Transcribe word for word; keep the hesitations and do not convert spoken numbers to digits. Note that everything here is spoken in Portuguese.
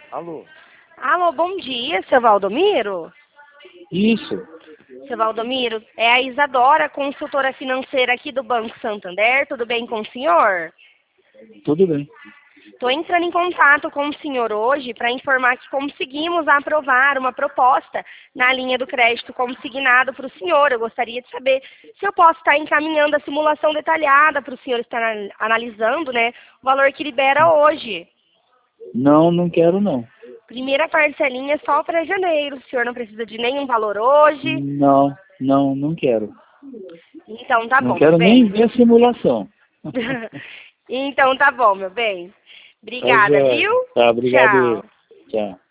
Alô? Alô, bom dia, seu Valdomiro? Isso. Seu Valdomiro, é a Isadora, consultora financeira aqui do Banco Santander. Tudo bem com o senhor? Tudo bem. Estou entrando em contato com o senhor hoje para informar que conseguimos aprovar uma proposta na linha do crédito consignado para o senhor. Eu gostaria de saber se eu posso estar encaminhando a simulação detalhada para o senhor estar analisando, né, o valor que libera hoje. Não, não quero não. Primeira parcelinha só para janeiro. O senhor não precisa de nenhum valor hoje? Não, não, não quero. Então tá Não bom, quero meu bem. nem ver a simulação. Então tá bom, meu bem. Tá, Obrigada, joia. viu? Tá, obrigado. Tchau. Tchau.